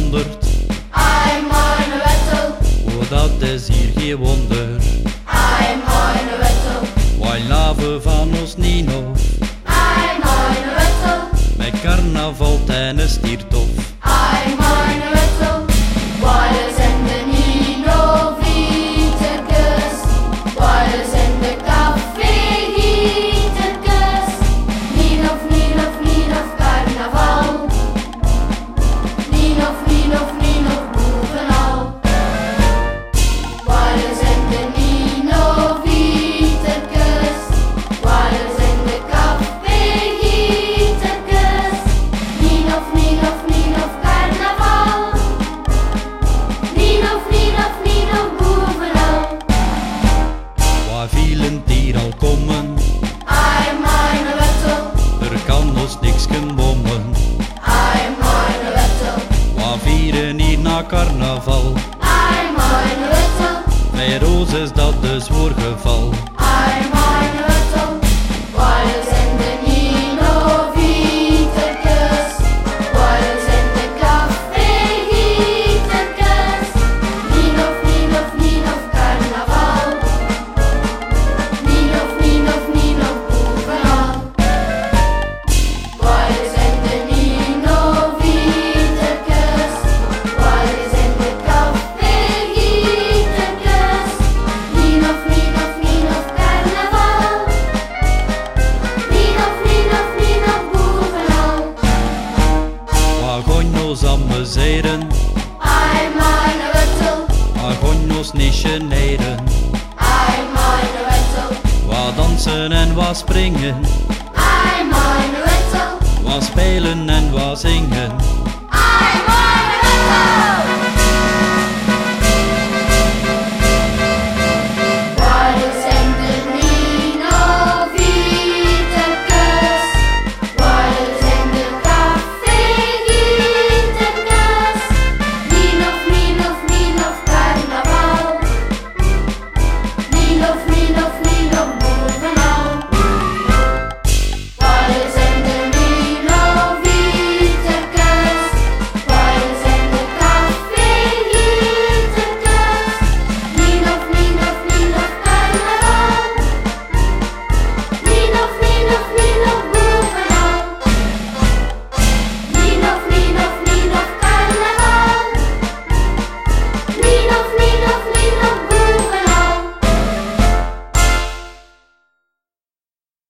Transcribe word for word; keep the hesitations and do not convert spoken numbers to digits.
vijfhonderd. Ai, meine Wettel, Oh, dat is hier geen wonder. ai, meine Wettel, Wij laven van ons Nino. ai, meine Wettel, Met carnaval tijdens stiertof. ai, meine Wettel, weil es in de Nino Vieterkes, weil es in de Café Gieterkes, Ninof, Ninof, Ninof, Carnaval, Ninof, Ninof, Ninof, bovenal, weil es in de Nino Vieterkes, weil es in de Café Gieterkes, Ninof, Ninof, Ninof, Carnaval, Ninof, Ninof, Ninof, bovenal. Waar vielen hier al komen? Ai, meine Wettel, Er kan ons niks bommen. ai, meine Wettel, Waar vieren hier na carnaval? ai, meine Wettel, Bij Roos is dat dus voorgeval. ai, meine Wettel, weil es in de Nino Vieterkes, weil es in de Café Gieterkes, Ninof, Ninof, Ninof, Carnaval, Ninof, Ninof, Ninof, bovenal, weil es in de Nino Vieterkes, weil es in de Café Gieterkes, Ninof, Ninof, Ninof, Carnaval, Ninof, Ninof, Ninof, bovenal. Waar gaan ons amuseren? Ai, meine Wettel, Waar gaan ons niet generen? ai, meine Wettel, Waar dansen en waar springen? ai, meine Wettel, Waar spelen en waar zingen?